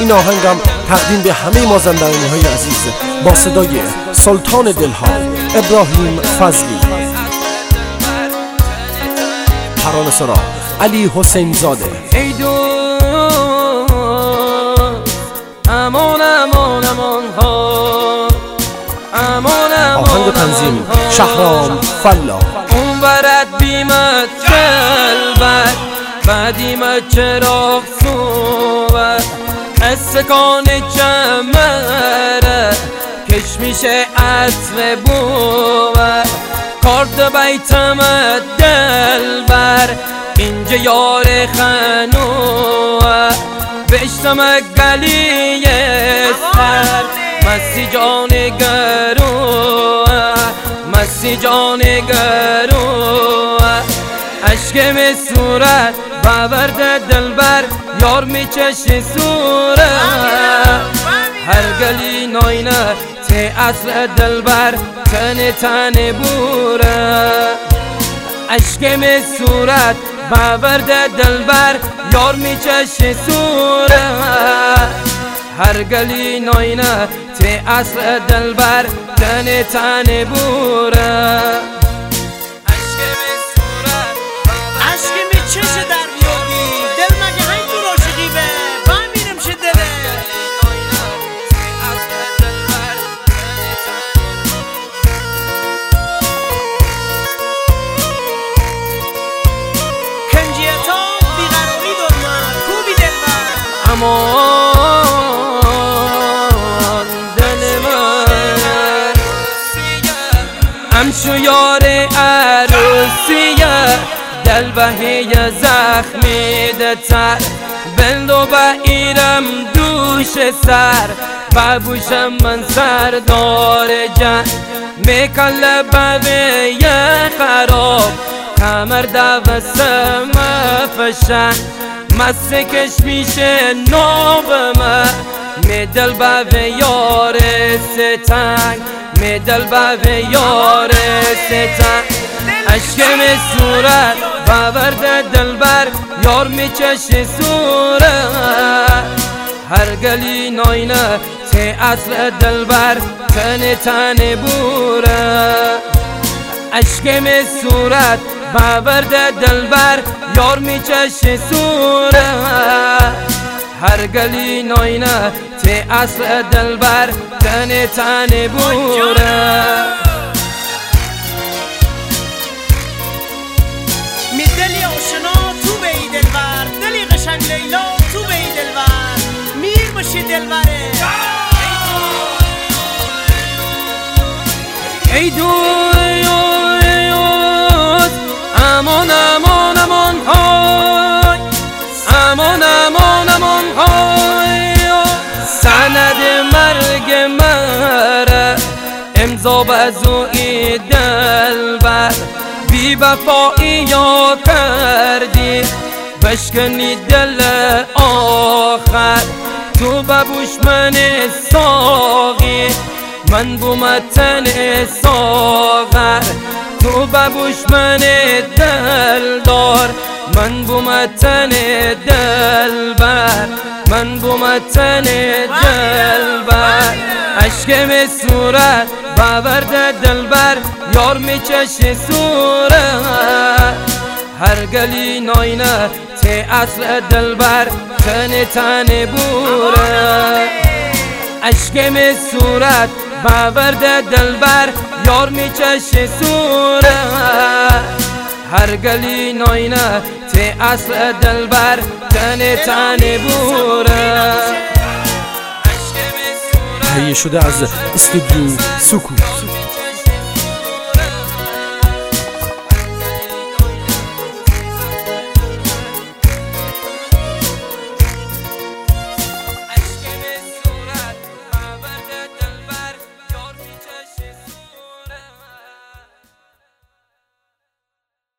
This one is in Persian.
این آهنگم تقدیم به همه مازندرانی های عزیز با صدای سلطان دلها ابراهیم فضلی. ترانه‌سرا علی حسین زاده. ای دوست امان امان امان ها، امان امان. آهنگ و تنظیم شهرام فلا. اون برد بیمت جلبر بعدیمت چراغ صوبت استکان جمره کش میشه عطر بوبت کارد بیتمت دلبر اینجا یار خنوه بشتم گلی سر مسی جان گروه مسی جان گروه عشق به صورت باورد دلبر یار میچشی صورت هر گلی ناینه تی اصل دلبر تن تن بوره عشق به صورت باورد دلبر یار میچشی صورت هر گلی ناینه تی اصل دلبر تن تن بوره امان دل من امشو یار عروسیه دل بهی زخمی دتر بندو با ایرم دوش سر ببوشم من سردار جن میکل بوی خراب کمر دوستم فشن مسکش میشه نابمه می دل به یار ستنگ می دل به یار ستنگ عشق می صورت باورد دلبر یار میچشی صورت هر گلی ناینه تی اصل دلبر تن تن بوره عشق می صورت باورد دلبر یار میچشی صورت هر گلی ناینه تی اصل دلبر تن تن بوره می دلی آشنا تو بی دلبر دلی قشنگ لیلا تو بی دلبر میر باشی دلبره ای دوست امان امان امان های امان امان امان های سند مرگ مره امضا بزوی دلبر بی وفایی یا کردی بشکنی دل آخر تو ببوش من ساقی من بومتن ساغر تو ببوش من دلدار من بومتن دلبر من بومتن دلبر عشق به صورت باورد دلبر یار میچشی صورت هر گلی ناینه تی اصل دلبر تن تن بوره عشق به صورت باورد دلبر یار میچشی صورت هر گلی ناینه تی اصل دلبر تن تن بوره تهیه شده از استودیو سکوت.